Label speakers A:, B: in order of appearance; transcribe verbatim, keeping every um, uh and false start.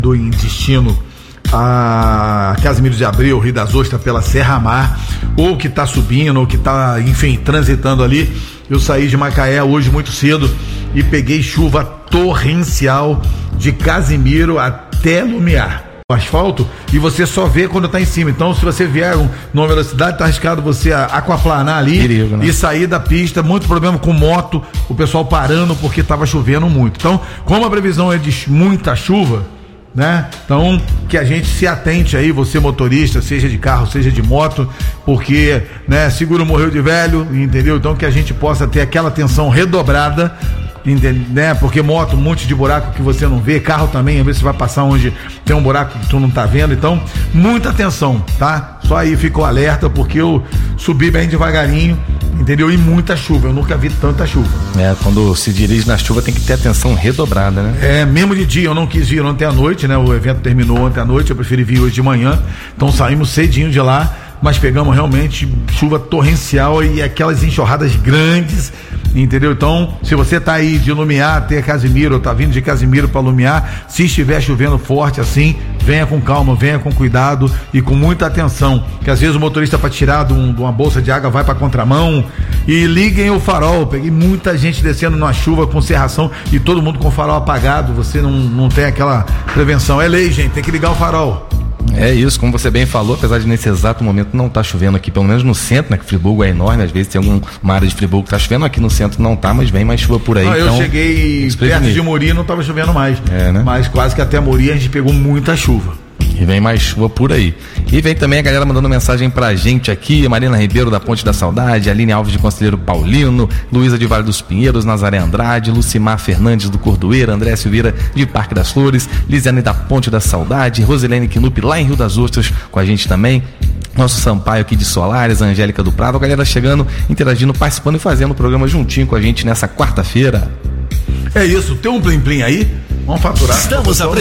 A: do destino a Casimiro de Abreu, Rio das Ostras, pela Serra Mar, ou que tá subindo, ou que tá, enfim, transitando ali. Eu saí de Macaé hoje muito cedo e peguei chuva torrencial de Casimiro até Lumiar. O asfalto, e você só vê quando tá em cima. Então, se você vier numa velocidade, tá arriscado você aquaplanar ali. Perigo, né? E sair da pista. Muito problema com moto, o pessoal parando porque tava chovendo muito. Então, como a previsão é de muita chuva, né? Então, que a gente se atente aí, você motorista, seja de carro, seja de moto, porque, né, seguro morreu de velho, entendeu? Então, que a gente possa ter aquela atenção redobrada, né? Porque moto, um monte de buraco que você não vê, carro também, às vezes você vai passar onde tem um buraco que tu não tá vendo. Então, muita atenção, tá? Só aí ficou alerta, porque eu subi bem devagarinho, entendeu? E muita chuva, eu nunca vi tanta chuva.
B: É, quando se dirige na chuva tem que ter atenção redobrada, né?
A: É, mesmo de dia, eu não quis vir ontem à noite, né? O evento terminou ontem à noite, eu preferi vir hoje de manhã, então saímos cedinho de lá, mas pegamos realmente chuva torrencial e aquelas enxurradas grandes, entendeu? Então, se você tá aí de Lumiar até Casimiro, ou tá vindo de Casimiro para Lumiar, se estiver chovendo forte assim, venha com calma, venha com cuidado e com muita atenção, que às vezes o motorista, para tirar de, um, de uma bolsa de água, vai para contramão. E liguem o farol. Peguei muita gente descendo na chuva com serração e todo mundo com o farol apagado. Você não, não tem aquela prevenção. É lei, gente, tem que ligar o farol.
B: É isso, como você bem falou, apesar de nesse exato momento não tá chovendo aqui, pelo menos no centro, né, que Friburgo é enorme, às vezes tem alguma área de Friburgo que tá chovendo, aqui no centro não tá, mas vem mais chuva por aí.
A: Não,
B: então,
A: eu cheguei perto de Mori e não tava chovendo mais,
B: é, né?
A: Mas quase que até Mori a gente pegou muita chuva.
B: E vem mais chuva por aí. E vem também a galera mandando mensagem pra gente aqui: Marina Ribeiro da Ponte da Saudade, Aline Alves de Conselheiro Paulino, Luísa de Vale dos Pinheiros, Nazaré Andrade, Lucimar Fernandes do Cordoeira, André Silveira de Parque das Flores, Lisiane da Ponte da Saudade, Rosilene Knupp lá em Rio das Ostras com a gente também, nosso Sampaio aqui de Solares, a Angélica do Prado, a galera chegando, interagindo, participando e fazendo o programa juntinho com a gente nessa quarta-feira.
A: É isso, tem um plim plim aí? Vamos faturar.
C: Estamos